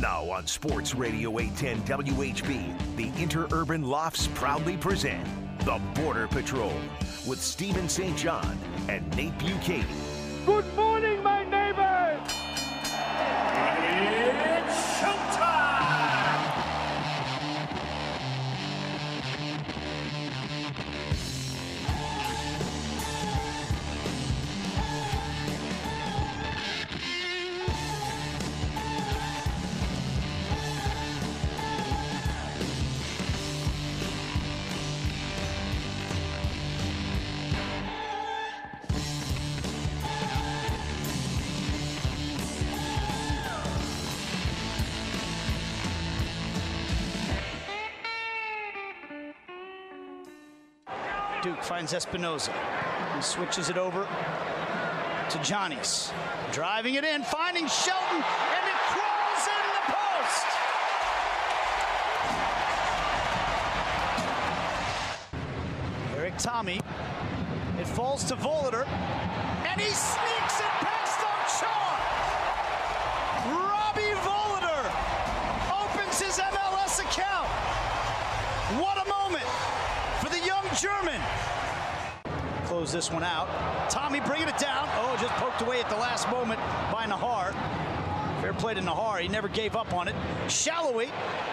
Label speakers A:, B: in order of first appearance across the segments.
A: Now on Sports Radio 810 WHB, the Interurban Lofts proudly present The Border Patrol with Stephen St. John and Nate Bukaty.
B: Good morning, my neighbors! It's showtime!
C: Duke finds Espinoza. He switches it over to Johnny's. Driving it in, finding Shelton, and it crawls in the post. Eric Tommy. It falls to Volater, and he sneaks it past Ochoa. Robbie Volater opens his MLS account. What a moment for the young German. Close this one out. Tommy bringing it down. Oh, just poked away at the last moment by Nahar. Fair play to Nahar. He never gave up on it. Shalloway.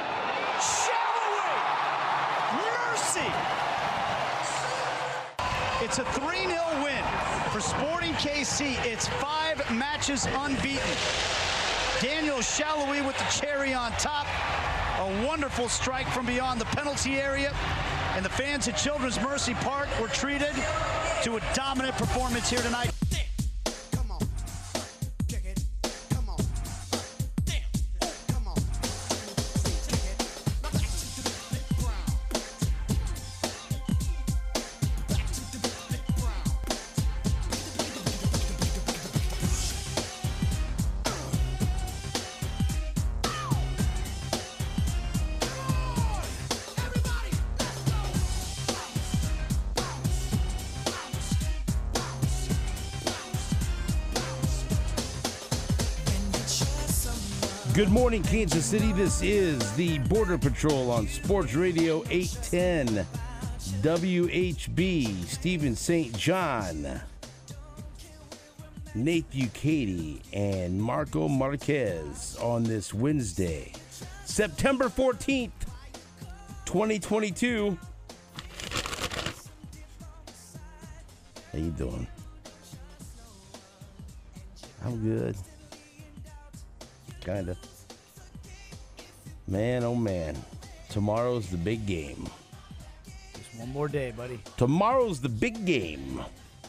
C: Mercy. It's a 3-0 win for Sporting KC. It's 5 matches unbeaten. Daniel Shalloway with the cherry on top. A wonderful strike from beyond the penalty area. And the fans at Children's Mercy Park were treated to a dominant performance here tonight.
D: Good morning, Kansas City. This is the Border Patrol on Sports Radio 810 WHB. Stephen St. John, Nate Bukaty, and Marco Marquez on this Wednesday, September 14th, 2022. How you doing? I'm good. Kinda. Man, oh man. Tomorrow's the big game.
C: Just one more day, buddy.
D: Tomorrow's the big game.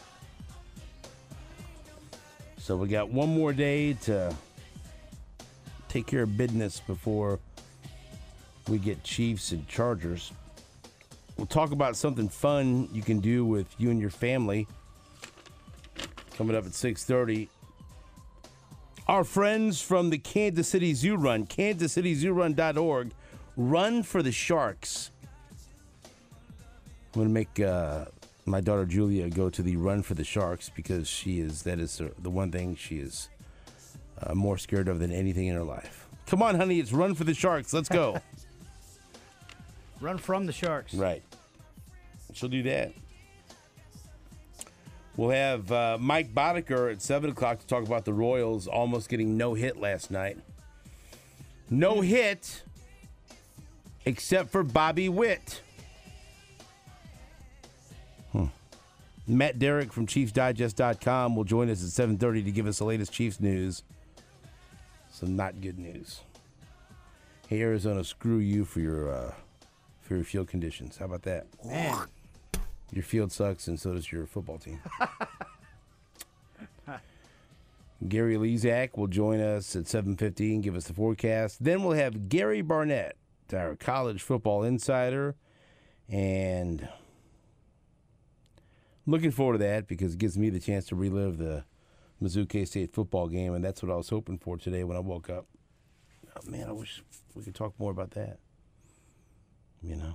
D: So we got one more day to take care of business before we get Chiefs and Chargers. We'll talk about something fun you can do with you and your family. Coming up at 6:30. Our friends from the Kansas City Zoo Run, kansascityzoorun.org, Run for the Sharks. I'm going to make my daughter Julia go to the Run for the Sharks because that is the one thing she is more scared of than anything in her life. Come on, honey, it's Run for the Sharks. Let's go.
C: Run from the Sharks.
D: Right. She'll do that. We'll have Mike Boddicker at 7 o'clock to talk about the Royals almost getting no hit last night. No hit, except for Bobby Witt. Matt Derrick from ChiefsDigest.com will join us at 7:30 to give us the latest Chiefs news. Some not good news. Hey, Arizona, screw you for your field conditions. How about that?
C: Man.
D: Your field sucks, and so does your football team. Gary Lezak will join us at 7:50 and give us the forecast. Then we'll have Gary Barnett, our college football insider, and looking forward to that because it gives me the chance to relive the Mizzou K-State football game, and that's what I was hoping for today when I woke up. Oh, man, I wish we could talk more about that. You know?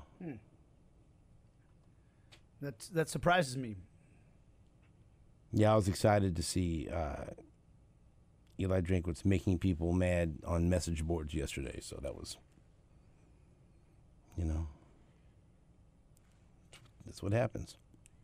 C: That surprises me.
D: Yeah, I was excited to see Eli Drinkwitz making people mad on message boards yesterday. So that was, that's what happens.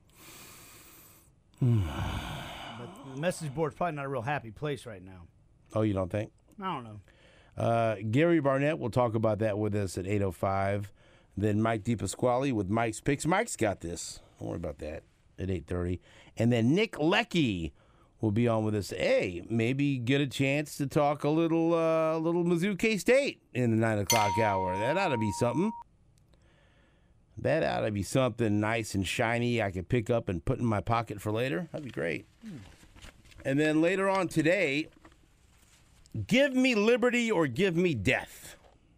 C: But the message board's probably not a real happy place right now.
D: Oh, you don't think?
C: I don't know.
D: Gary Barnett will talk about that with us at 8:05. Then Mike DePasquale with Mike's Picks. Mike's got this. Don't worry about that at 8:30. And then Nick Leckey will be on with us. Hey, maybe get a chance to talk a little Mizzou K-State in the 9 o'clock hour. That ought to be something. That ought to be something nice and shiny I could pick up and put in my pocket for later. That'd be great. And then later on today, give me liberty or give me death.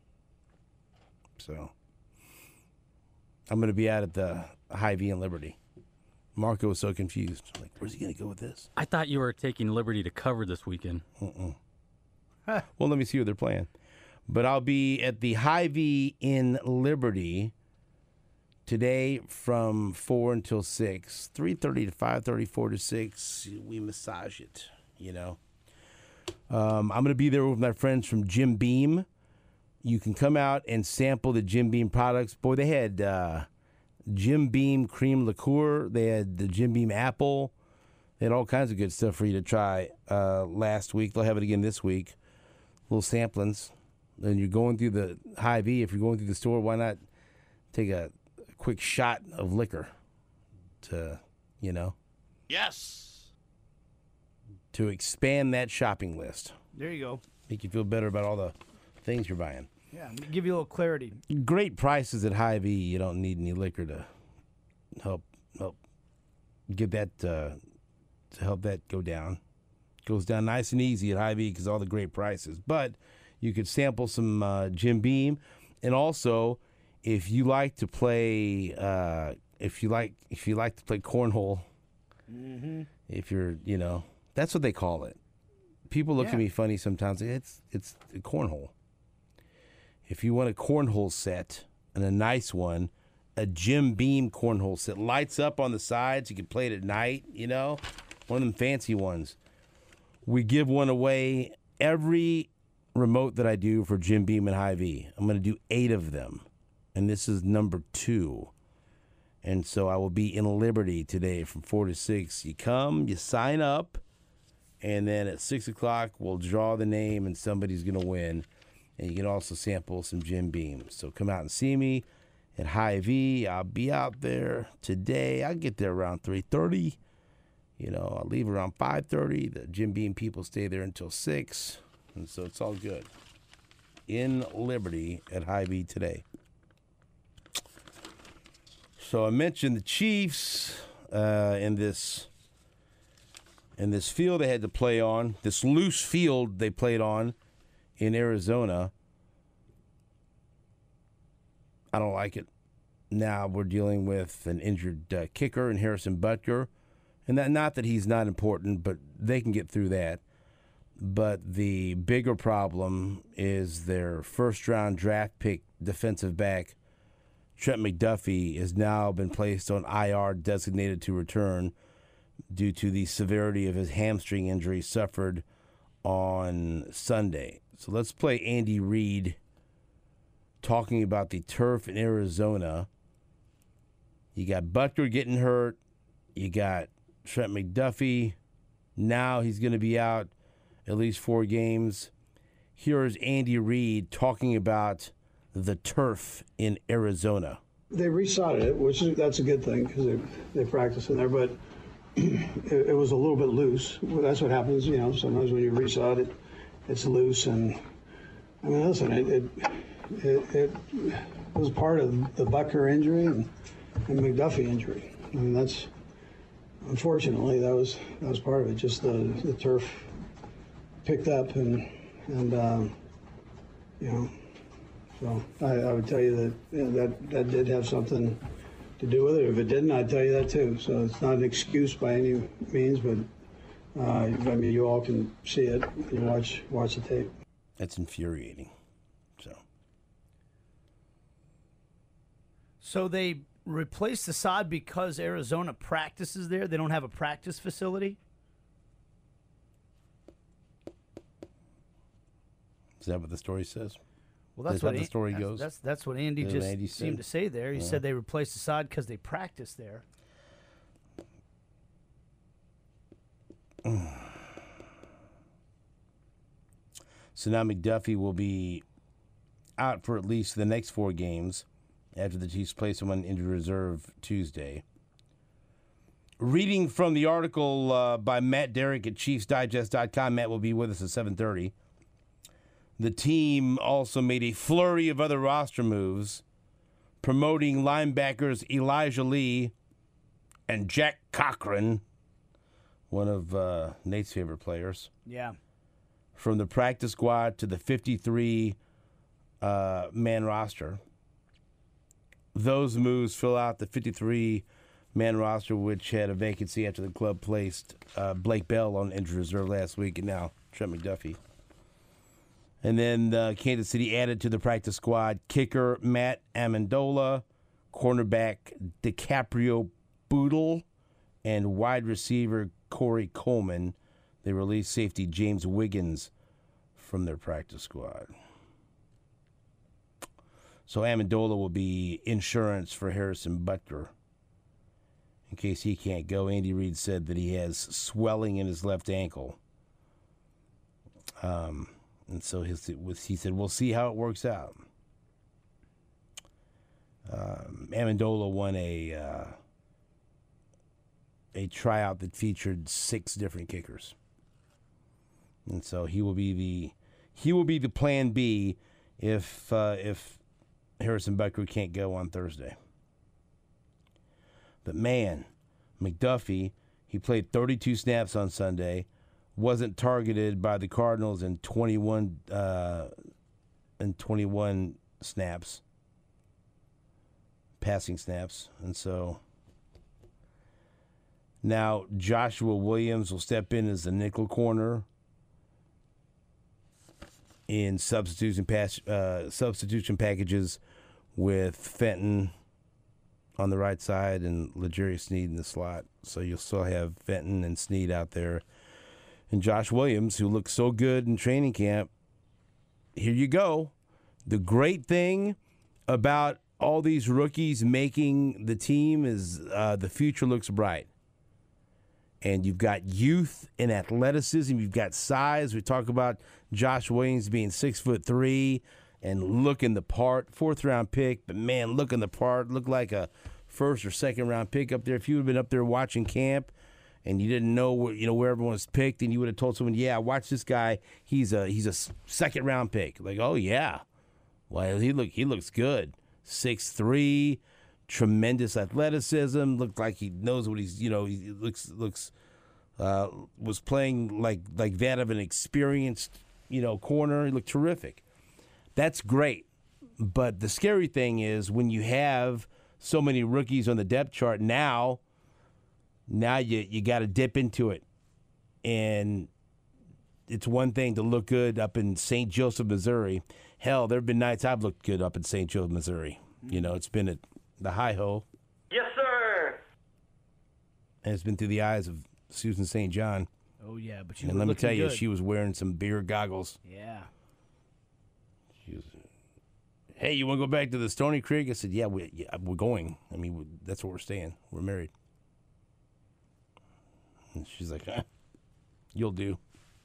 D: So I'm going to be out at the Hy-Vee and Liberty. Marco was so confused. Like, where's he going to go with this?
E: I thought you were taking liberty to cover this weekend.
D: Well, let me see what they're playing. But I'll be at the Hy-Vee in Liberty today from 4 until 6. 3:30 to 5:30, 4 to 6. We massage it, I'm going to be there with my friends from Jim Beam. You can come out and sample the Jim Beam products. Boy, they had Jim Beam cream liqueur. They had the Jim Beam apple. They had all kinds of good stuff for you to try last week. They'll have it again this week. Little samplings. And you're going through the Hy-Vee. If you're going through the store, why not take a quick shot of liquor to,
C: Yes.
D: to expand that shopping list.
C: There you go.
D: Make you feel better about all the things you're buying.
C: Yeah, give you a little clarity.
D: Great prices at Hy-Vee. You don't need any liquor to help get that to help that go down. Goes down nice and easy at Hy-Vee because all the great prices. But you could sample some Jim Beam, and also if you like to play if you like to play cornhole, if you're that's what they call it. People look at me funny sometimes. It's a cornhole. If you want a cornhole set, and a nice one, a Jim Beam cornhole set, lights up on the sides, you can play it at night, one of them fancy ones. We give one away every remote that I do for Jim Beam and Hy-Vee. I'm going to do 8 of them, and this is number 2. And so I will be in Liberty today from 4 to 6. You come, you sign up, and then at 6 o'clock, we'll draw the name, and somebody's going to win. And you can also sample some Jim Beam. So come out and see me at Hy-Vee. I'll be out there today. I'll get there around 3:30. I'll leave around 5:30. The Jim Beam people stay there until 6. And so it's all good. In Liberty at Hy-Vee today. So I mentioned the Chiefs in this field they had to play on, this loose field they played on in Arizona. I don't like it. Now we're dealing with an injured kicker in Harrison Butker. And not that he's not important, but they can get through that. But the bigger problem is their first-round draft pick defensive back, Trent McDuffie, has now been placed on IR, designated to return, due to the severity of his hamstring injury suffered on Sunday. So let's play Andy Reid talking about the turf in Arizona. You got Butker getting hurt. You got Trent McDuffie. Now he's going to be out at least 4 games. Here's Andy Reid talking about the turf in Arizona.
F: They resodded it, that's a good thing because they practice in there, but it was a little bit loose. Well, that's what happens, sometimes when you resod it, it's loose. And I mean, listen, it was part of the Butker injury and McDuffie injury. I mean, that's unfortunately that was part of it. Just the turf picked up and so I would tell you that did have something to do with it. If it didn't, I'd tell you that too. So it's not an excuse by any means, but I mean, you all can see it. You watch the tape.
D: That's infuriating.
C: So they replaced the sod because Arizona practices there? They don't have a practice facility?
D: Is that what the story says?
G: Well, that's
D: Is
G: what
D: that the story goes?
G: That's what Andy
D: That's
G: just
D: what Andy
G: seemed
D: said?
G: to say there. He said they replaced Assad because they practiced there.
D: So now McDuffie will be out for at least the next 4 games after the Chiefs place him on injured reserve Tuesday. Reading from the article by Matt Derrick at ChiefsDigest.com, Matt will be with us at 7:30. The team also made a flurry of other roster moves, promoting linebackers Elijah Lee and Jack Cochran, one of Nate's favorite players,
G: Yeah.
D: from the practice squad to the 53-man roster. Those moves fill out the 53-man roster, which had a vacancy after the club placed Blake Bell on injured reserve last week, and now Trent McDuffie. And then Kansas City added to the practice squad kicker Matt Amendola, cornerback DiCaprio Boodle, and wide receiver Corey Coleman. They released safety James Wiggins from their practice squad. So Amendola will be insurance for Harrison Butker. In case he can't go, Andy Reid said that he has swelling in his left ankle. And so he said, we'll see how it works out. Amendola won a tryout that featured 6 different kickers. And so he will be the plan B if Harrison Butker can't go on Thursday. But man, McDuffie, he played 32 snaps on Sunday, wasn't targeted by the Cardinals in 21 snaps, passing snaps, and so now Joshua Williams will step in as the nickel corner in substitution packages with Fenton on the right side and L'Jarius Sneed in the slot. So you'll still have Fenton and Sneed out there. And Josh Williams, who looked so good in training camp, here you go. The great thing about all these rookies making the team is the future looks bright. And you've got youth and athleticism. You've got size. We talk about Josh Williams being 6'3" and looking the part. 4th-round pick, but man, looking the part. Looked like a 1st or 2nd-round pick up there. If you would have been up there watching camp and you didn't know where everyone was picked, and you would have told someone, "Yeah, watch this guy. He's a 2nd-round pick." Like, oh yeah, well he looks good. 6'3", tremendous athleticism. Looked like he knows what he's. He looks was playing like that of an experienced corner. He looked terrific. That's great. But the scary thing is when you have so many rookies on the depth chart now you got to dip into it. And it's one thing to look good up in St. Joseph, Missouri. Hell, there have been nights I've looked good up in St. Joseph, Missouri. It's been at the Hi-Ho.
B: Yes, sir.
D: And it's been through the eyes of Susan St. John.
G: Oh, yeah, but
D: And let me tell you, she was wearing some beer goggles.
G: Yeah.
D: She was, hey, you want to go back to the Stony Creek? I said, yeah, we're going. I mean, that's where we're staying. We're married. And she's like, you'll do.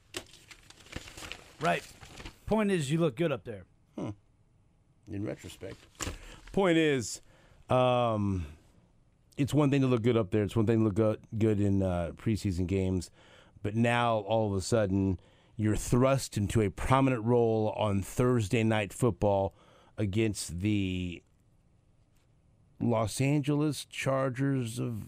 G: Right. Point is, you look good up there.
D: In retrospect. Point is, it's one thing to look good up there. It's one thing to look good in preseason games. But now, all of a sudden, you're thrust into a prominent role on Thursday Night Football against the Los Angeles Chargers of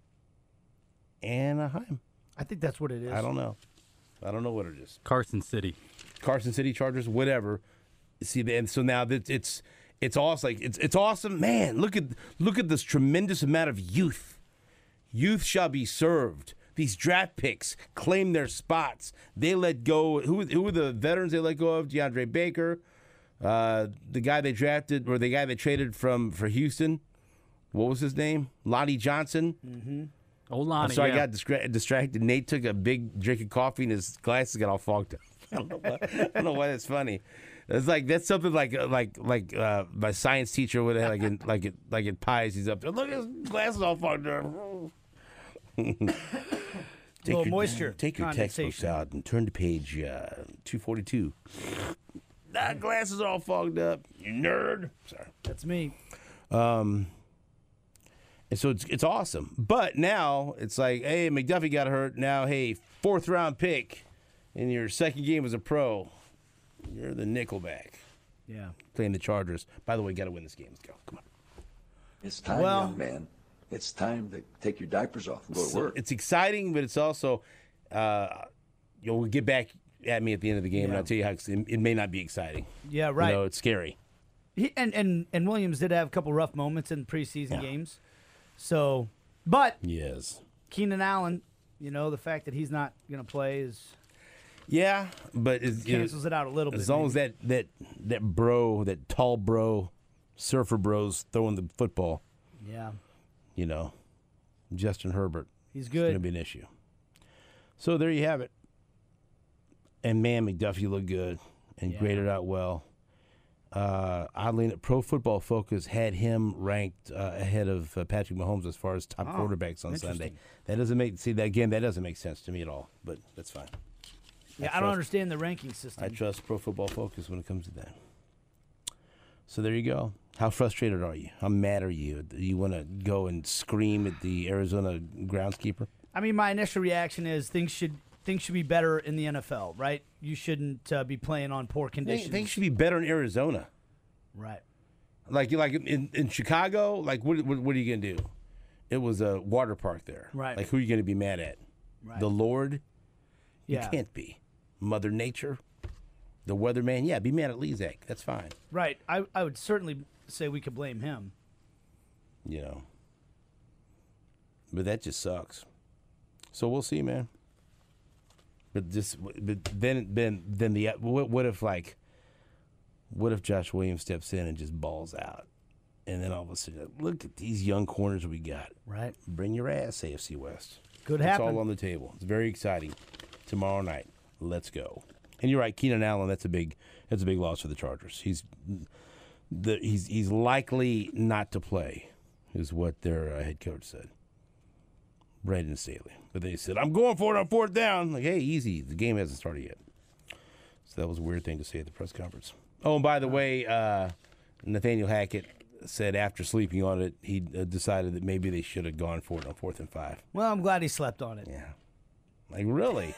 D: Anaheim.
G: I think that's what it is.
D: I don't know what it is.
E: Carson City
D: Chargers, whatever. See, and so now that it's awesome. It's awesome, man. Look at this tremendous amount of youth. Youth shall be served. These draft picks claim their spots. They let go. Who were the veterans they let go of? DeAndre Baker, the guy they drafted, or the guy they traded for Houston. What was his name? Lonnie Johnson.
G: Mm-hmm.
E: Oh, Lonnie.
D: So I got distracted. Nate took a big drink of coffee and his glasses got all fogged up. I don't know why that's funny. It's like that's something like my science teacher would have like in Pies. He's up there. Look, his glasses all fogged up.
G: Little moisture.
D: Take your textbooks out and turn to page 242. That glasses all fogged up. You nerd. Sorry.
G: That's me.
D: And so it's awesome. But now it's like, hey, McDuffie got hurt. Now, hey, 4th round pick in your second game as a pro. You're the nickelback.
G: Yeah.
D: Playing the Chargers. By the way, got to win this game. Let's go. Come on.
H: It's time, young man. It's time to take your diapers off and go to work.
D: It's exciting, but it's also, you'll get back at me at the end of the game, and I'll tell you how it may not be exciting.
G: Yeah, right.
D: It's scary.
G: And Williams did have a couple rough moments in preseason games. So, but
D: yes,
G: Keenan Allen, the fact that he's not going to play is
D: but
G: cancels it out a little bit.
D: As long as that tall bro, surfer bro's throwing the football.
G: Yeah.
D: Justin Herbert.
G: He's good.
D: It's going to be an issue. So there you have it. And man, McDuffie looked good and graded out well. Oddly, Pro Football Focus had him ranked ahead of Patrick Mahomes as far as top quarterbacks on Sunday. That doesn't make sense to me at all. But that's fine.
G: Yeah, I don't understand the ranking system.
D: I trust Pro Football Focus when it comes to that. So there you go. How frustrated are you? How mad are you? Do you want to go and scream at the Arizona groundskeeper?
G: I mean, my initial reaction is things should be better in the NFL, right? You shouldn't be playing on poor conditions.
D: Things should be better in Arizona.
G: Right.
D: Like in Chicago, like what are you going to do? It was a water park there.
G: Right.
D: Like who are you going to be mad at?
G: Right.
D: The Lord?
G: Yeah.
D: You can't be. Mother Nature? The weatherman? Yeah, be mad at Lezak. That's fine.
G: Right. I would certainly say we could blame him.
D: But that just sucks. So we'll see, man. But what if Josh Williams steps in and just balls out, and then all of a sudden, look at these young corners we got.
G: Right.
D: Bring your ass, AFC West.
G: Could
D: happen.
G: happen.
D: It's all on the table. It's very exciting. Tomorrow night, let's go. And you're right, Keenan Allen. That's a big loss for the Chargers. He's likely not to play, is what their head coach said. Brandon Staley. But they said, I'm going for it on 4th down. Like, hey, easy. The game hasn't started yet. So that was a weird thing to say at the press conference. Oh, and by the way, Nathaniel Hackett said after sleeping on it, he decided that maybe they should have gone for it on 4th and 5.
G: Well, I'm glad he slept on it.
D: Yeah. Like, really?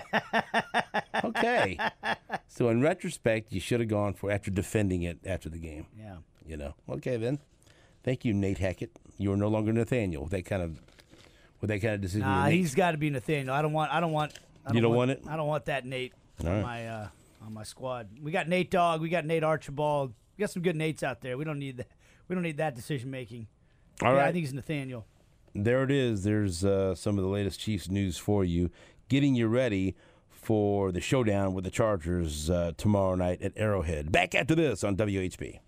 D: Okay. So in retrospect, you should have gone for it after defending it after the game.
G: Yeah.
D: Okay, then. Thank you, Nate Hackett. You are no longer Nathaniel with that kind of decision.
G: Nah, he's got to be Nathaniel. I don't want
D: You don't want it?
G: I don't want that Nate
D: All
G: on my squad. We got Nate Dogg. We got Nate Archibald. We got some good Nates out there. We don't need that. We don't need that decision making.
D: All right.
G: I think it's Nathaniel.
D: There it is. There's some of the latest Chiefs news for you, getting you ready for the showdown with the Chargers tomorrow night at Arrowhead. Back after this on WHB.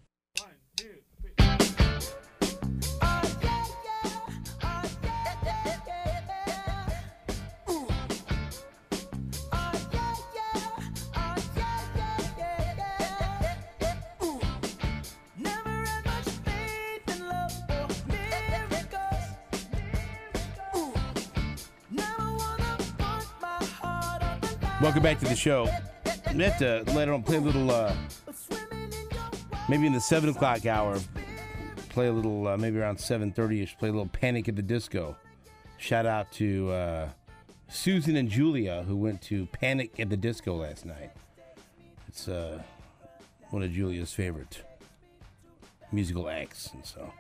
D: Welcome back to the show. We have to later on play a little, maybe in the 7 o'clock hour, play a little, maybe around 7:30ish, play a little Panic at the Disco. Shout out to Susan and Julia, who went to Panic at the Disco last night. It's one of Julia's favorite musical acts, and so,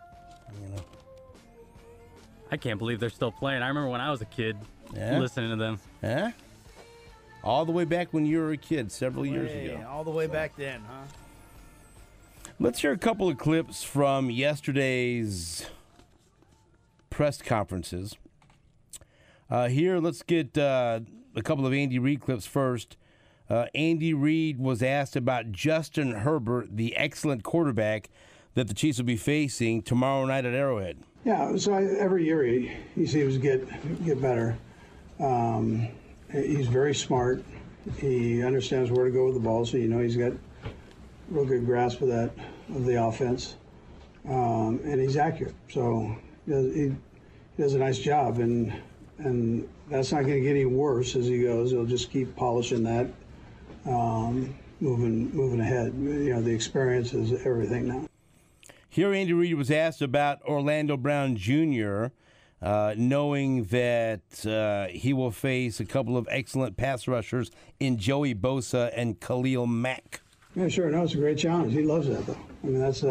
E: I can't believe they're still playing. I remember when I was a kid listening to them.
D: Huh? All the way back when you were a kid, several years ago.
G: All the way back then, huh?
D: Let's hear a couple of clips from yesterday's press conferences. Here, let's get a couple of Andy Reid clips first. Andy Reid was asked about Justin Herbert, the excellent quarterback that the Chiefs will be facing tomorrow night at Arrowhead.
F: Yeah, so every year he seems to get better. He's very smart. He understands where to go with the ball, so he's got real good grasp of the offense, and he's accurate. So he does a nice job, and that's not going to get any worse as he goes. He'll just keep polishing that, moving ahead. The experience is everything now.
D: Here, Andy Reid was asked about Orlando Brown Jr., knowing that he will face a couple of excellent pass rushers in Joey Bosa and Khalil Mack.
F: Yeah, sure. No, it's a great challenge. He loves that, though. I mean, that's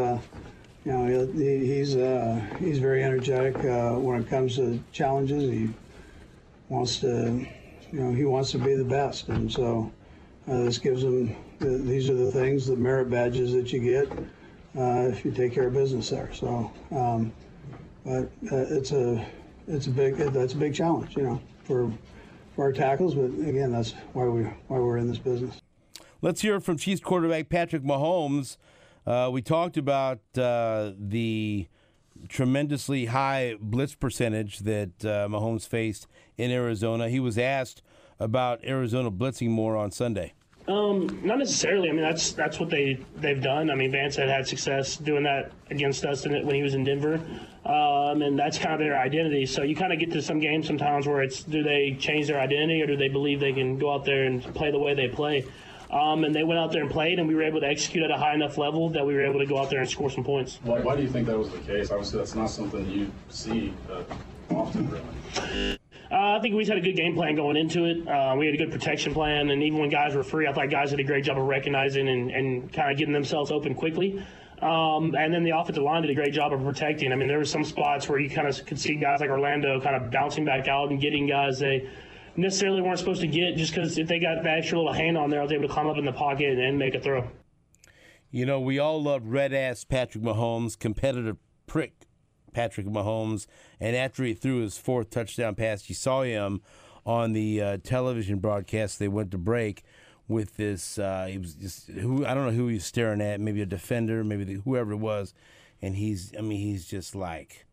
F: he's very energetic when it comes to challenges. He wants to, he wants to be the best, and so this gives him. These are the things, the merit badges that you get if you take care of business there. So, but that's a big challenge, for our tackles. But again, that's why we're in this business.
D: Let's hear from Chiefs quarterback Patrick Mahomes. We talked about the tremendously high blitz percentage that Mahomes faced in Arizona. He was asked about Arizona blitzing more on Sunday.
I: Not necessarily. I mean, that's what they've done. I mean, Vance had success doing that against us when he was in Denver, and that's kind of their identity. So you kind of get to some games sometimes where it's, do they change their identity, or do they believe they can go out there and play the way they play? And they went out there and played, and we were able to execute at a high enough level that we were able to go out there and score some points.
J: Why do you think that was the case? Obviously, that's not something you see often, really.
I: I think we just had a good game plan going into it. We had a good protection plan, and even when guys were free, I thought guys did a great job of recognizing and kind of getting themselves open quickly. And then the offensive line did a great job of protecting. I mean, there were some spots where you kind of could see guys like Orlando kind of bouncing back out and getting guys they necessarily weren't supposed to get, just because if they got that extra little hand on there, I was able to climb up in the pocket and make a throw.
D: We all loved red-ass Patrick Mahomes, competitive prick Patrick Mahomes, and after he threw his fourth touchdown pass, you saw him on the television broadcast. They went to break with this, he was just, I don't know who he was staring at, maybe a defender, maybe whoever it was, and he's just like,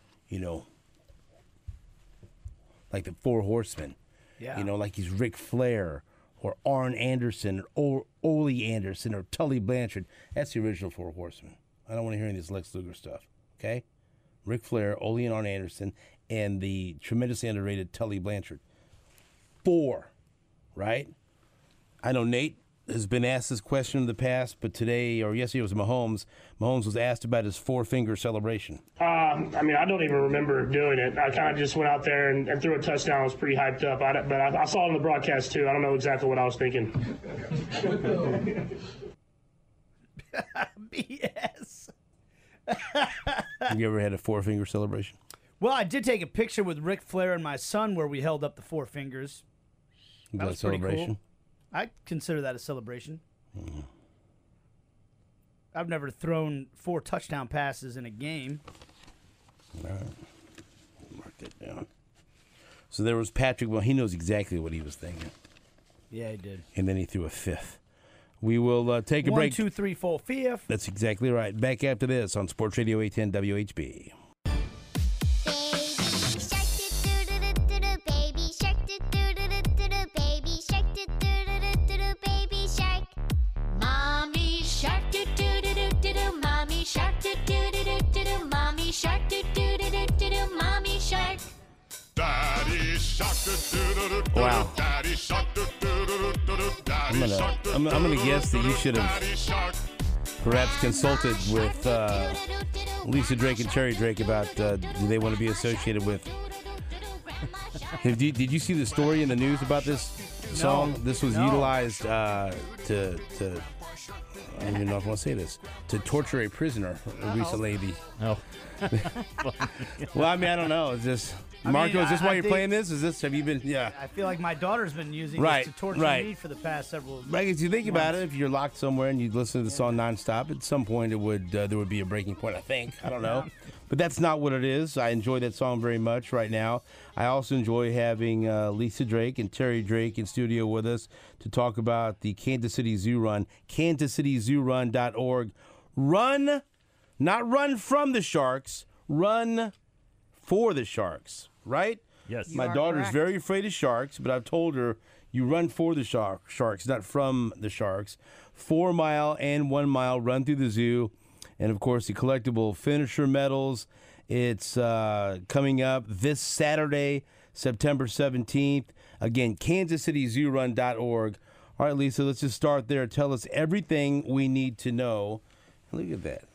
D: like the Four Horsemen. Yeah. Like he's Ric Flair or Arn Anderson or Ole Anderson or Tully Blanchard. That's the original Four Horsemen. I don't want to hear any of this Lex Luger stuff, okay? Ric Flair, Ole and Arn Anderson, and the tremendously underrated Tully Blanchard. 4, right? I know Nate has been asked this question in the past, but today, or yesterday, it was Mahomes. Mahomes was asked about his 4-finger celebration.
I: I mean, I don't even remember doing it. I kind of just went out there and threw a touchdown. I was pretty hyped up. But I saw it on the broadcast, too. I don't know exactly what I was thinking.
G: BS.
D: You ever had a 4-finger celebration?
G: Well, I did take a picture with Ric Flair and my son where we held up the 4 fingers. That was pretty cool. I consider that a celebration. Mm-hmm. I've never thrown 4 touchdown passes in a game.
D: All right. Mark that down. So there was Patrick. Well, he knows exactly what he was thinking.
G: Yeah, he did.
D: And then he threw a 5th. We will take a break.
G: 1, 2, 3, 4, 5th.
D: That's exactly right. Back after this on Sports Radio 810 WHB. Wow. I'm gonna guess that you should have perhaps consulted with Lisa Drake and Cherry Drake about do they want to be associated with. Did you see the story in the news about this song?
G: No.
D: This was utilized to I don't even know if I want to say this, to torture a prisoner recently. Well, I mean, I don't know. It's just Marco. Is this why you're playing this? Have you been? Yeah.
G: I feel like my daughter's been using this to torture me for the past several.
D: Right. If you think about it, if you're locked somewhere and you listen to the song nonstop, at some point there would be a breaking point. I think. I don't know, but that's not what it is. I enjoy that song very much right now. I also enjoy having Lisa Drake and Terry Drake in studio with us to talk about the Kansas City Zoo Run. KansasCityZooRun.org. Run, not run from the Sharks. Run for the Sharks. Right?
E: Yes.
D: My daughter's very afraid of sharks, but I've told her, You run for the Sharks, not from the Sharks. 4 mile and 1 mile run through the zoo. And, of course, the collectible finisher medals. It's coming up this Saturday, September 17th. Again, kansascityzoorun.org. All right, Lisa, let's just start there. Tell us everything we need to know. Look at that.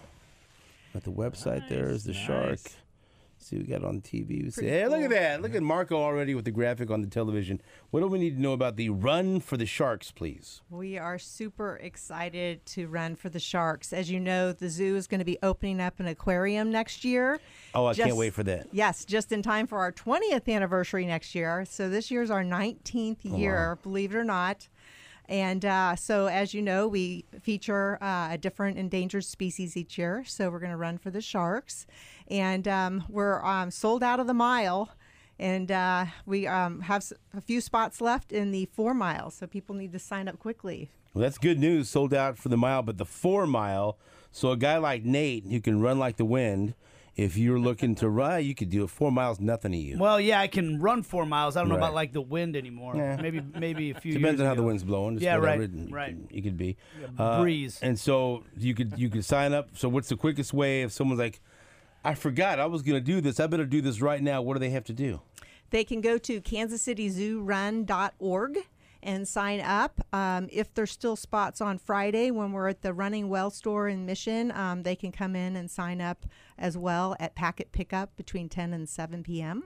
D: At the website there is the shark. See, we got it on TV. We say, hey, look at that. Look at Marco already with the graphic on the television. What do we need to know about the Run for the Sharks, please?
K: We are super excited to run for the Sharks. As you know, the zoo is going to be opening up an aquarium next year.
D: Oh, I can't wait for that.
K: Yes, just in time for our 20th anniversary next year. So this year's our 19th year, believe it or not. And so, as you know, we feature a different endangered species each year. So we're going to run for the sharks. And we're sold out of the mile. And we have a few spots left in the 4 miles. So people need to sign up quickly.
D: Well, that's good news. Sold out for the mile, but the 4 mile. So a guy like Nate, who can run like the wind, if you're looking to run, you could do it. 4 miles, nothing to you.
G: Well, yeah, I can run 4 miles. I don't know about like the wind anymore.
D: Yeah.
G: Maybe a few.
D: Depends
G: years
D: on how
G: ago.
D: the wind's blowing. Just
G: yeah,
D: right. You could be
G: breeze.
D: And so you could sign up. So what's the quickest way if someone's like, I forgot I was going to do this. I better do this right now. What do they have to do?
K: They can go to kansascityzoorun.org and sign up. If there's still spots on Friday when we're at the Running Well store in Mission, they can come in and sign up as well at packet pickup between 10 and 7 p.m.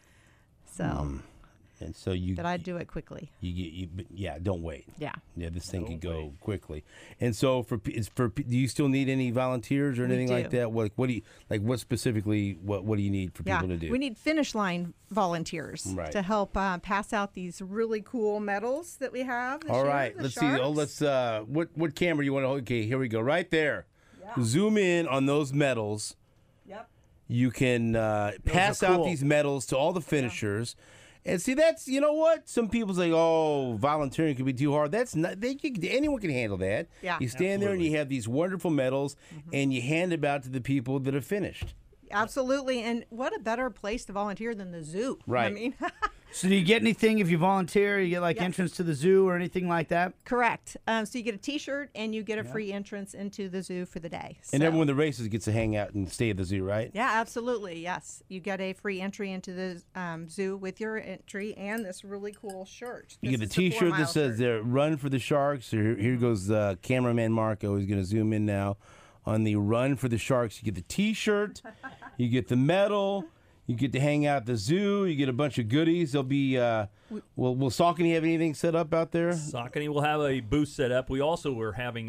K: So,
D: and so
K: but I'd do it quickly.
D: Don't wait.
K: Yeah,
D: this thing could go quickly. And so do you still need any volunteers or anything like that? What do you what specifically? What do you need for people to do?
K: We need finish line volunteers to help pass out these really cool medals that we have. This
D: All
K: year,
D: right, let's see. Oh, what camera you want to hold? Okay, here we go. Right there. Yeah. Zoom in on those medals. Yep. You can pass out these medals to all the finishers. Yeah. And see, that's, you know what? Some people say, oh, volunteering can be too hard. That's not, anyone can handle that.
K: Yeah.
D: You stand there and you have these wonderful medals and you hand them out to the people that have finished.
K: Absolutely. And what a better place to volunteer than the zoo.
D: Right.
K: I mean,
G: so do you get anything if you volunteer? You get entrance to the zoo or anything like that?
K: Correct. So you get a T-shirt and you get a free entrance into the zoo for the day.
D: And everyone in the races gets to hang out and stay at the zoo, right?
K: Yeah, absolutely. Yes. You get a free entry into the zoo with your entry and this really cool shirt.
D: You get a T-shirt that says there, Run for the Sharks. Here goes cameraman Marco. He's going to zoom in now on the Run for the Sharks. You get the T-shirt. You get the medal. You get to hang out at the zoo. You get a bunch of goodies. There'll be, will Saucony have anything set up out there?
L: Saucony will have a booth set up. We also were having,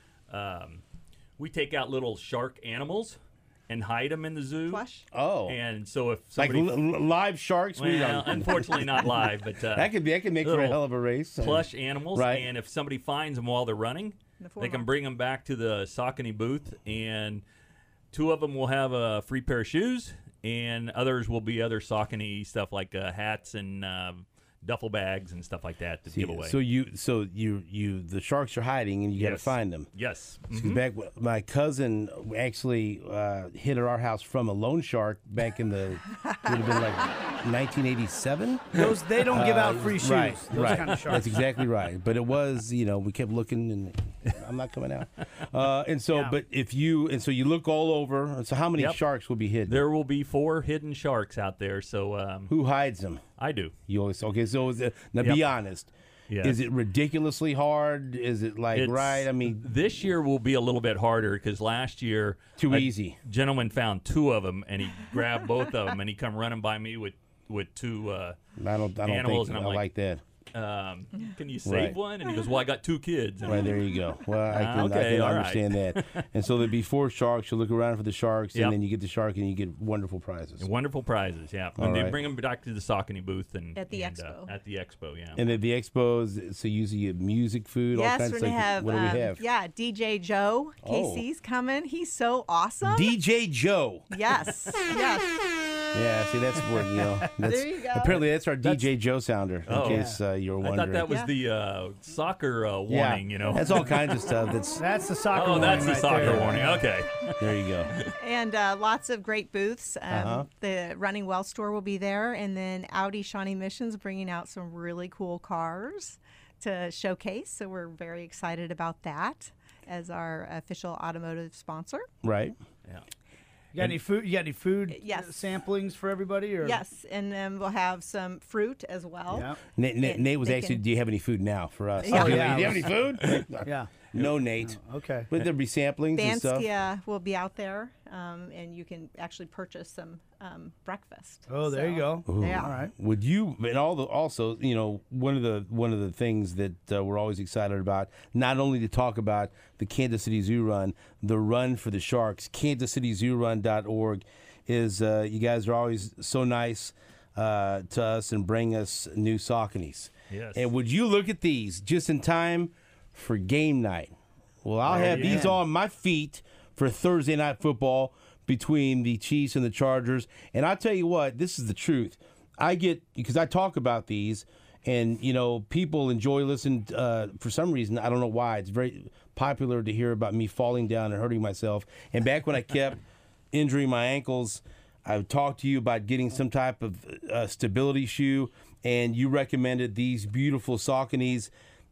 L: we take out little shark animals and hide them in the zoo.
K: Plush?
D: Oh.
L: And so if somebody...
D: live sharks?
L: Well, unfortunately not live, but...
D: that could make for a hell of a race.
L: Plush animals.
D: Right.
L: And if somebody finds them while they're running, they can bring them back to the Saucony booth, and 2 of them will have a free pair of shoes, and others will be other Saucony stuff like hats and duffel bags and stuff like that to give away.
D: So the sharks are hiding, and you got to find them.
L: Yes.
D: Back, my cousin actually hit at our house from a loan shark back in the would have been like 1987.
G: They don't give out free shoes.
D: Right.
G: Those kind of sharks.
D: That's exactly right. But it was, we kept looking, and I'm not coming out. But you look all over. So how many sharks will be hidden?
L: There will be 4 hidden sharks out there. So
D: who hides them?
L: I do.
D: You always So be honest.
L: Yes.
D: Is it ridiculously hard? Is it right? I mean,
L: this year will be a little bit harder because last year
D: easy.
L: Gentleman found 2 of them and he grabbed both of them and he come running by me with 2 animals, and I'm
D: like that.
L: Can you save one? And he goes, well, I got 2 kids.
D: Right, there you go. Well, I can understand that. And so there'd be 4 sharks. You look around for the sharks, and then you get the shark, and you get wonderful prizes.
L: Wonderful prizes, yeah. And they bring them back to the Saucony booth
K: at the expo.
L: At the expo, yeah.
D: And at the expos, so usually you have music, food, all kinds of stuff. What do we have?
K: Yeah, DJ Joe KC's coming. He's so awesome.
D: DJ Joe.
K: Yes. Yes.
D: Yeah, see, that's what, that's,
K: there you go.
D: Apparently, that's our DJ Joe sounder, in case you were wondering.
L: I thought that was the soccer warning,
D: That's all kinds of stuff.
G: That's the soccer warning.
L: Oh, that's the soccer
G: there.
L: warning. Okay.
D: There you go.
K: And lots of great booths. The Running Well store will be there. And then Audi Shawnee Mission's bringing out some really cool cars to showcase. So we're very excited about that as our official automotive sponsor.
D: Right.
L: Yeah.
G: You got any food? You got any food
K: Yes.
G: samplings for everybody? Or?
K: Yes, and then we'll have some fruit as well.
G: Yeah.
D: Nate was actually, do you have any food now for us?
K: Yeah.
D: Do you have any food?
G: Yeah.
D: No, Nate.
G: Okay.
D: But there'll be samplings and stuff?
K: Banskia will be out there, and you can actually purchase some breakfast.
G: Oh, there you go.
K: Yeah.
G: All right.
D: Would you, and also, one of the things that we're always excited about, not only to talk about the Kansas City Zoo Run, the Run for the Sharks, kansascityzoorun.org, is you guys are always so nice to us and bring us new Sauconys.
L: Yes.
D: And would you look at these just in time for game night? Well, I'll have these on my feet for Thursday night football between the Chiefs and the Chargers. And I'll tell you what, this is the truth. Because I talk about these, and, people enjoy listening. For some reason, I don't know why. It's very popular to hear about me falling down and hurting myself. And back when I kept injuring my ankles, I talked to you about getting some type of stability shoe, and you recommended these beautiful Sauconys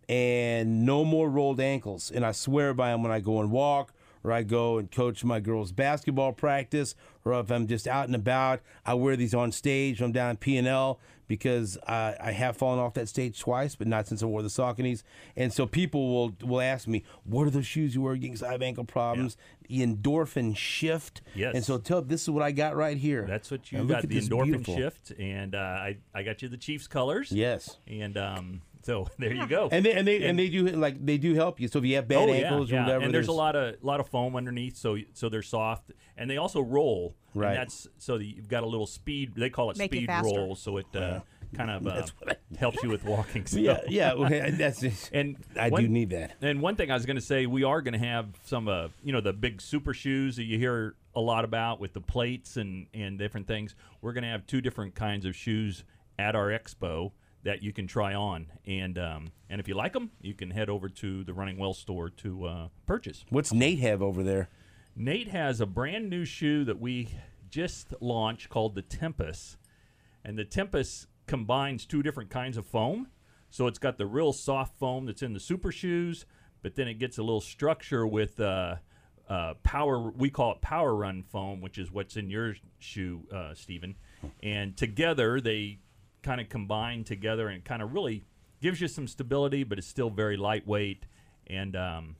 D: and no more rolled ankles. And I swear by them when I go and walk, or I go and coach my girls' basketball practice, or if I'm just out and about, I wear these on stage. I'm down at P&L because I have fallen off that stage twice, but not since I wore the Sauconys. And so people will ask me, what are those shoes you wear because I have ankle problems? The Endorphin Shift.
L: Yes.
D: And so this is what I got right here.
L: That's what you
D: Now,
L: got,
D: look at
L: the
D: this
L: Endorphin
D: beautiful.
L: Shift. And I got you the Chiefs colors.
D: Yes.
L: And so there you go.
D: And they do help you. So if you have bad ankles or whatever,
L: and there's a lot of foam underneath, so they're soft, and they also roll.
D: Right.
L: And that's so that you've got a little speed. They call it
K: Make it
L: speed
K: faster.
L: roll, so it kind of helps you with walking. So.
D: Yeah. Well, that's
L: and
D: I do need that.
L: And one thing I was going to say, we are going to have some, the big super shoes that you hear a lot about with the plates and different things. We're going to have 2 different kinds of shoes at our expo that you can try on, and if you like them, you can head over to the Running Well store to purchase.
D: What's Nate have over there?
L: Nate has a brand new shoe that we just launched called the Tempest, and the Tempest combines 2 different kinds of foam. So it's got the real soft foam that's in the super shoes, but then it gets a little structure with power. We call it Power Run foam, which is what's in your shoe, Stephen. And together they kind of combine together, and it kind of really gives you some stability, but it's still very lightweight. And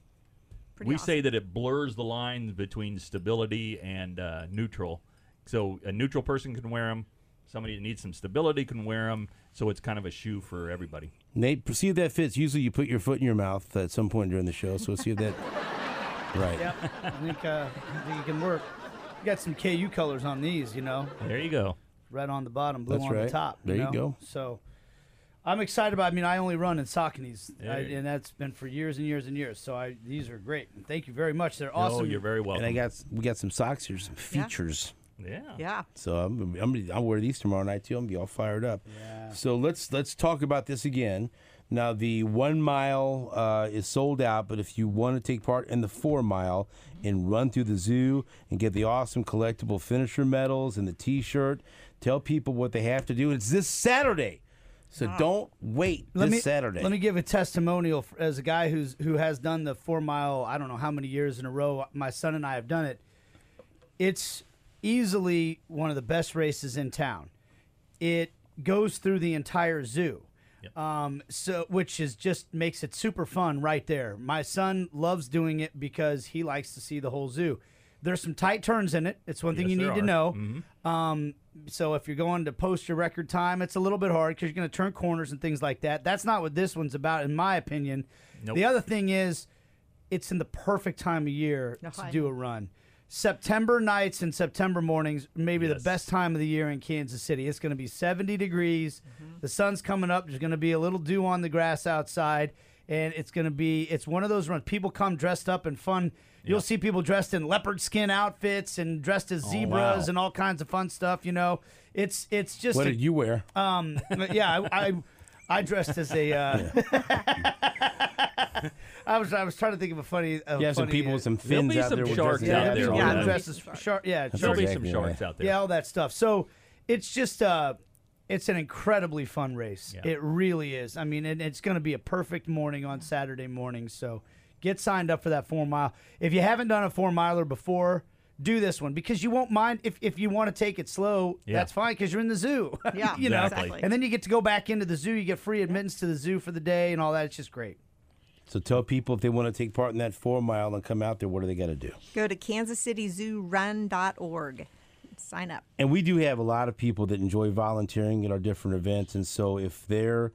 L: we say that it blurs the lines between stability and neutral. So a neutral person can wear them. Somebody that needs some stability can wear them. So it's kind of a shoe for everybody.
D: Nate, see if that fits. Usually you put your foot in your mouth at some point during the show, so see if that... Right.
G: Yeah, I think it can work. You got some KU colors on these,
L: There you go.
G: Red on the bottom, blue
D: That's
G: on
D: right.
G: the top.
D: There you go.
G: So I'm excited about. I only run in Sauconys, and that's been for years and years and years. So these are great. And thank you very much. They're awesome.
L: Oh, you're very welcome.
D: And we got some socks here, some features.
K: Yeah.
D: So I'll wear these tomorrow night too. I'm gonna be all fired up.
G: Yeah.
D: So let's talk about this again. Now the 1 mile is sold out, but if you want to take part in the 4 mile and run through the zoo and get the awesome collectible finisher medals and the T-shirt, tell people what they have to do. It's this Saturday, so don't wait. Saturday.
G: Let me give a testimonial as a guy who has done the 4 mile. I don't know how many years in a row. My son and I have done it. It's easily one of the best races in town. It goes through the entire zoo. Which is just makes it super fun right there. My son loves doing it because he likes to see the whole zoo. There's some tight turns in it. It's one thing you need to know. Mm-hmm. So if you're going to post your record time, it's a little bit hard because you're going to turn corners and things like that. That's not what this one's about, in my opinion. Nope. The other thing is, it's in the perfect time of year to do a run. September nights and September mornings, maybe the best time of the year in Kansas City. It's going to be 70 degrees. Mm-hmm. The sun's coming up. There's going to be a little dew on the grass outside. and it's one of those runs. People come dressed up and fun. You'll see people dressed in leopard skin outfits and dressed as zebras and all kinds of fun stuff. It's just.
D: What did you wear?
G: I dressed as a. I was trying to think of a funny.
D: Some people with some fins out there.
L: There'll be some sharks out there.
G: Yeah, dressed as shark. Yeah,
L: there'll be some sharks out there.
G: Yeah, all that stuff. So it's just it's an incredibly fun race. Yeah. It really is. I mean, it's going to be a perfect morning on Saturday morning. So get signed up for that 4 mile. If you haven't done a 4 miler before, do this one because you won't mind if you want to take it slow. Yeah. That's fine because you're in the zoo.
K: Yeah,
G: exactly. And then you get to go back into the zoo. You get free admittance to the zoo for the day and all that. It's just great.
D: So tell people if they want to take part in that 4 mile and come out there, what do they got to do?
K: Go to kansascityzoorun.org. Sign up.
D: And we do have a lot of people that enjoy volunteering at our different events. And so if there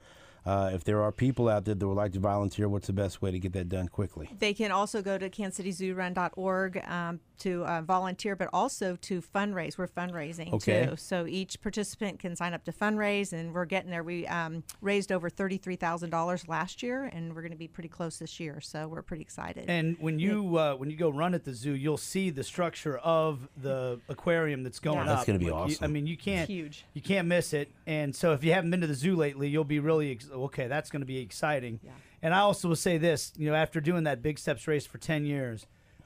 D: are people out there that would like to volunteer, what's the best way to get that done quickly?
K: They can also go to kansascityzoorun.org to volunteer, but also to fundraise. We're fundraising too. So each participant can sign up to fundraise, and we're getting there. We raised over $33,000 last year, and we're going to be pretty close this year. So we're pretty excited.
G: And when you go run at the zoo, you'll see the structure of the aquarium that's going up.
D: That's going to be awesome.
G: You can't
K: huge.
G: You can't miss it. And so if you haven't been to the zoo lately, you'll be really that's going to be exciting. Yeah. And I also will say this, after doing that Big Steps race for 10 years,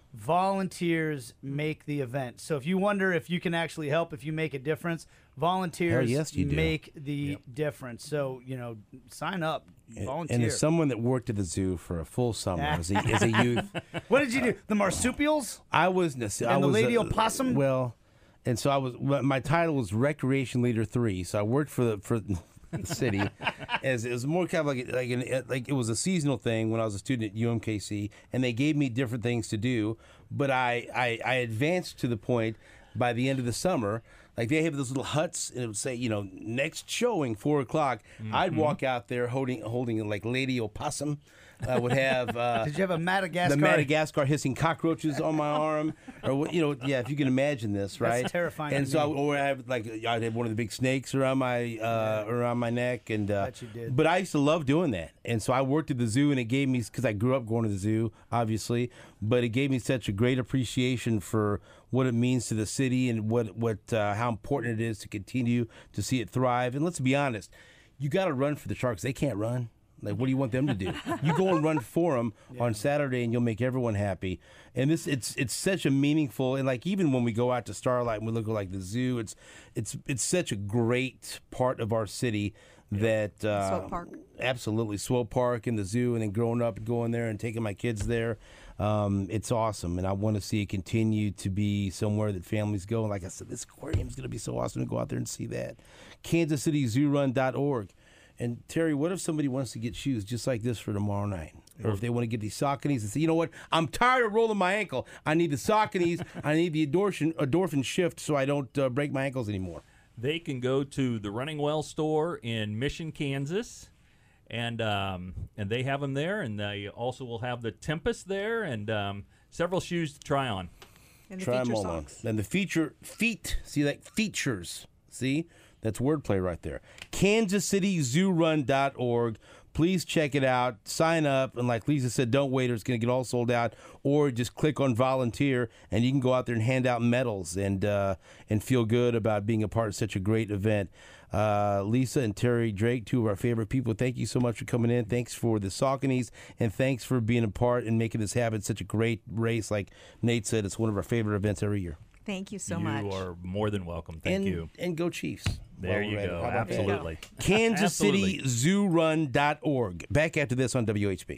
G: volunteers make the event. So if you wonder if you can actually help, if you make a difference, volunteers make the difference. So, sign up, volunteer.
D: And as someone that worked at the zoo for a full summer as a youth.
G: What did you do? The marsupials?
D: I was
G: the lady opossum?
D: And so my title was Recreation Leader 3. So I worked for the city as it was more kind of like it was a seasonal thing when I was a student at UMKC, and they gave me different things to do, but I advanced to the point by the end of the summer, like they have those little huts and it would say, next showing 4 o'clock. I'd walk out there holding like Lady Opossum. I would have.
G: Did you have a Madagascar?
D: The Madagascar hissing cockroaches on my arm, or if you can imagine this, right?
G: That's terrifying.
D: And so, I'd have one of the big snakes around my neck, and
G: Bet you did.
D: But I used to love doing that, and so I worked at the zoo, and it gave me, because I grew up going to the zoo, obviously, but it gave me such a great appreciation for what it means to the city and how important it is to continue to see it thrive. And let's be honest, you got to run for the Sharks. They can't run. Like, what do you want them to do? You go and run for them on Saturday, and you'll make everyone happy. And it's such a meaningful, and like even when we go out to Starlight and we look at like the zoo, it's such a great part of our city that
K: Swope Park.
D: Absolutely, Swope Park and the zoo, and then growing up and going there and taking my kids there. It's awesome, and I want to see it continue to be somewhere that families go. And like I said, this aquarium is going to be so awesome to go out there and see that. KansasCityZooRun.org. And Terry, what if somebody wants to get shoes just like this for tomorrow night? Or if they want to get these Sauconys and say, you know what, I'm tired of rolling my ankle. I need the Sauconys. I need the endorphin shift so I don't break my ankles anymore.
L: They can go to the Running Well store in Mission, Kansas, and they have them there. And they also will have the Tempest there and several shoes to try on.
K: And the feature socks.
D: And the features. See? That's wordplay right there. KansasCityZooRun.org. Please check it out. Sign up. And like Lisa said, don't wait or it's going to get all sold out. Or just click on volunteer, and you can go out there and hand out medals and feel good about being a part of such a great event. Lisa and Terry Drake, two of our favorite people, thank you so much for coming in. Thanks for the Sauconys, and thanks for being a part and making this happen. Such a great race. Like Nate said, it's one of our favorite events every year.
K: Thank you so much.
L: You are more than welcome. Thank you.
D: And go Chiefs.
L: There you go. Absolutely.
D: KansasCityZooRun.org. Back after this on WHB.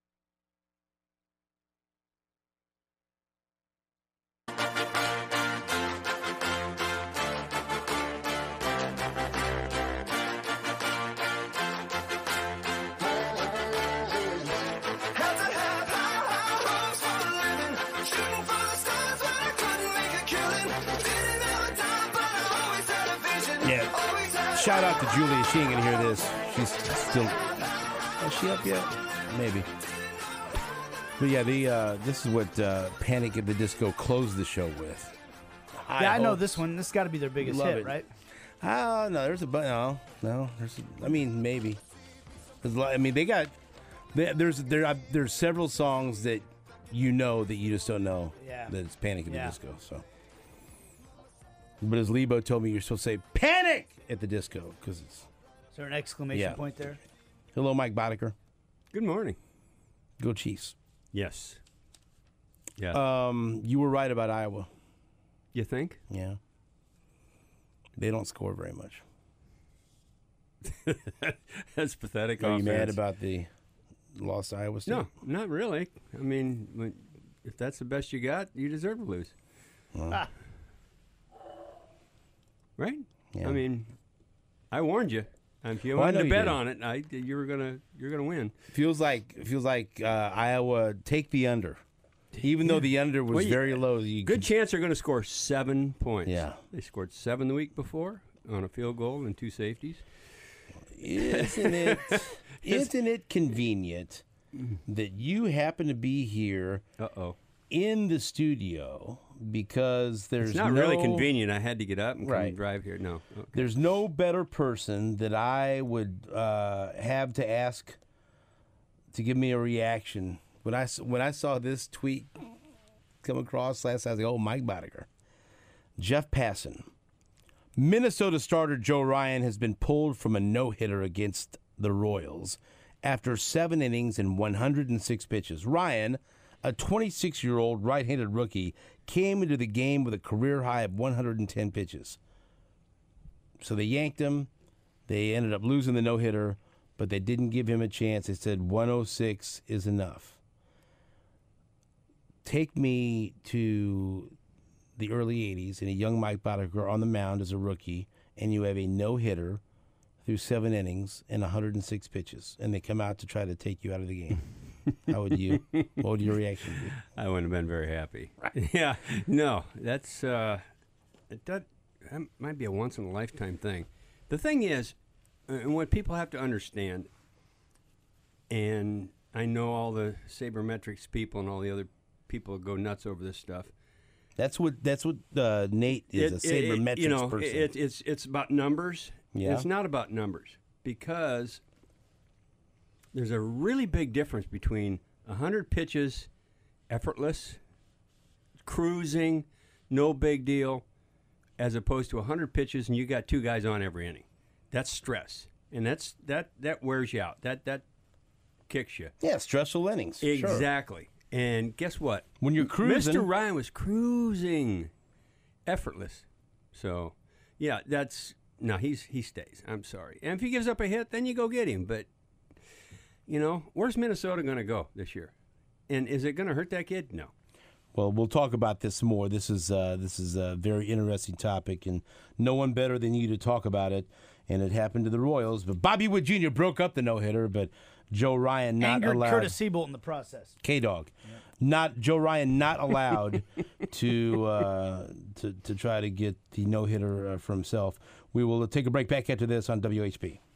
D: Shout out to Julia. She ain't going to hear this. She's still... Is she up yet? Maybe. But yeah, this is what Panic at the Disco closed the show with.
G: I know this one. This has got to be their biggest hit, right?
D: No, there's a... No. Maybe. I mean, they got... There's several songs that you know that you just don't know that it's Panic at the Disco. So, but as Lebo told me, you're supposed to say Panic at the Disco because it's.
G: Is there an exclamation point there?
D: Hello, Mike Boddicker.
M: Good morning.
D: Go Chiefs.
M: Yes. Yeah.
D: You were right about Iowa.
M: You think?
D: Yeah. They don't score very much.
M: That's pathetic.
D: Are you mad about the loss to Iowa State?
M: No, not really. I mean, if that's the best you got, you deserve to lose. Right?
D: Yeah.
M: I mean, I warned you. If you wanted to bet on it, you're gonna win.
D: Feels like Iowa take the under, even though the under was very low.
M: Good chance they're going to score 7 points.
D: Yeah,
M: they scored 7 the week before on a field goal and 2 safeties.
D: Isn't it convenient that you happen to be here? In the studio because there's
M: it's not really convenient. I had to get up and come drive here. No, okay.
D: There's no better person that I would have to ask to give me a reaction when I saw this tweet come across last night. I was like, "Oh, Mike Boddicker, Jeff Passan, Minnesota starter Joe Ryan has been pulled from a no-hitter against the Royals after 7 innings and 106 pitches. Ryan, a 26-year-old right-handed rookie, came into the game with a career high of 110 pitches. So they yanked him. They ended up losing the no-hitter, but they didn't give him a chance. They said 106 is enough. Take me to the early 80s and a young Mike Boddicker on the mound as a rookie, and you have a no-hitter through 7 innings and 106 pitches, and they come out to try to take you out of the game. What would your reaction be?
M: I wouldn't have been very happy. Yeah, no, that might be a once-in-a-lifetime thing. The thing is, and what people have to understand, and I know all the sabermetrics people and all the other people go nuts over this stuff.
D: That's what Nate is, a sabermetrics person.
M: It's about numbers.
D: Yeah.
M: It's not about numbers because there's a really big difference between 100 pitches, effortless, cruising, no big deal, as opposed to 100 pitches and you got 2 guys on every inning. That's stress, and that wears you out. That kicks you.
D: Yeah, stressful innings.
M: Exactly. Sure. And guess what?
D: When you're cruising,
M: Mr. Ryan was cruising, effortless. So, yeah, he stays. I'm sorry. And if he gives up a hit, then you go get him. But where's Minnesota going to go this year? And is it going to hurt that kid? No.
D: Well, we'll talk about this more. This is a very interesting topic, and no one better than you to talk about it. And it happened to the Royals. But Bobby Wood Jr. broke up the no-hitter, but Joe Ryan not
G: angered
D: allowed.
G: Curtis Seabolt in the process.
D: K-Dog. Yeah. Joe Ryan not allowed to try to get the no-hitter for himself. We will take a break back after this on WHB.